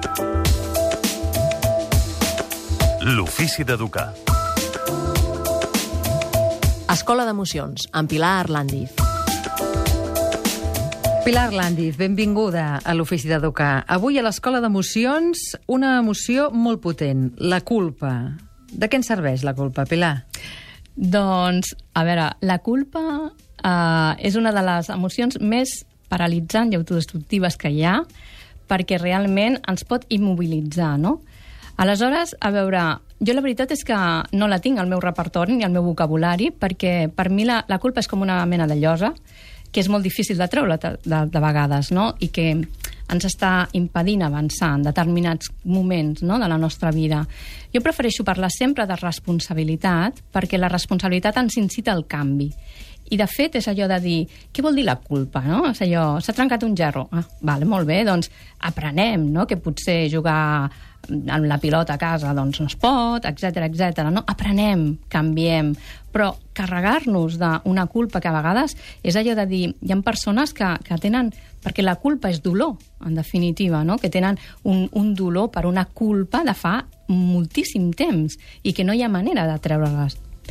L'ofici d'educar. Escola d'Emocions, amb Pilar Arlandiz. Pilar Arlandiz, benvinguda a l'Ofici d'Educar. Avui a l'Escola d'Emocions, una emoció molt potent, la culpa. De què ens serveix la culpa, Pilar? Doncs, a veure, la culpa és una de les emocions més paralitzants i autodestructives que hi ha, perquè realment ens pot immobilitzar, no? Aleshores, a veure, jo la veritat és que no la tinc al meu repertori ni al meu vocabulari, perquè per mi la culpa és com una mena de llosa, que és molt difícil de treure de vegades, no? I que ens està impedint avançar en determinats moments, no?, de la nostra vida. Jo prefereixo parlar sempre de responsabilitat, perquè la responsabilitat ens incita al canvi. I, de fet, és allò de dir, què vol dir la culpa, no? És allò, s'ha trencat un gerro. Ah, vale, molt bé, doncs aprenem, no?, que potser jugar amb la pilota a casa doncs no es pot, etc, no? Aprenem, canviem, però carregar-nos d'una culpa que a vegades és allò de dir, hi ha persones que tenen, perquè la culpa és dolor, en definitiva, no?, que tenen un dolor per una culpa de fa moltíssim temps i que no hi ha manera de treure-la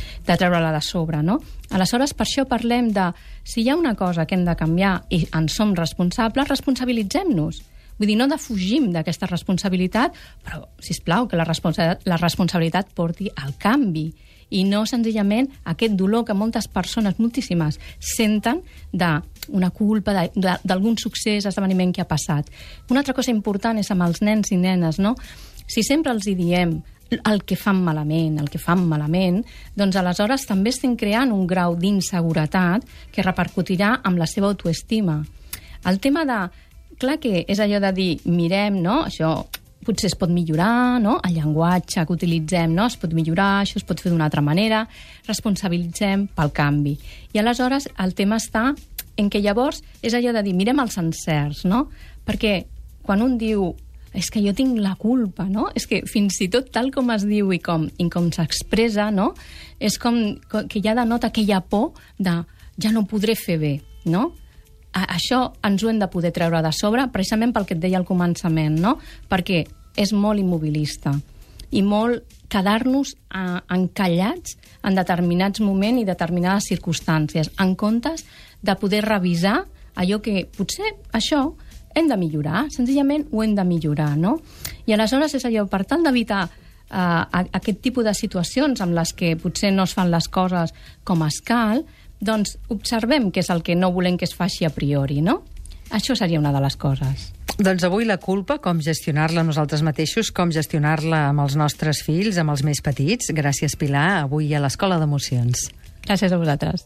de sobre, no? Aleshores, per això parlem de, si hi ha una cosa que hem de canviar i en som responsables, responsabilitzem-nos. Vull dir, no defugim d'aquesta responsabilitat, però, sisplau, que la responsabilitat porti al canvi i no senzillament aquest dolor que moltes persones, moltíssimes, senten d'una culpa, d'algun succés, esdeveniment que ha passat. Una altra cosa important és amb els nens i nenes, no? Si sempre els hi diem el que fan malament, doncs aleshores també estem creant un grau d'inseguretat que repercutirà amb la seva autoestima. El tema de... Clar que és allò de dir, mirem, no?, això potser es pot millorar, no?, el llenguatge que utilitzem, no?, es pot millorar, això es pot fer d'una altra manera, responsabilitzem pel canvi. I aleshores el tema està en què llavors és allò de dir, mirem els encerts, no?, perquè quan un diu és que jo tinc la culpa, no?, és que fins i tot tal com es diu i com s'expressa, no?, és com que ja denota aquella por de ja no podré fer bé, no?, això ens ho hem de poder treure de sobre, precisament pel que et deia al començament, no? Perquè és molt immobilista i molt quedar-nos encallats en determinats moments i determinades circumstàncies, en comptes de poder revisar allò que potser això hem de millorar, senzillament ho hem de millorar, no? I aleshores és allò, per tal d'evitar aquest tipus de situacions amb les que potser no es fan les coses com es cal, doncs observem què és el que no volem que es faci a priori, no? Això seria una de les coses. Doncs avui la culpa, com gestionar-la nosaltres mateixos, com gestionar-la amb els nostres fills, amb els més petits. Gràcies, Pilar, avui a l'Escola d'Emocions. Gràcies a vosaltres.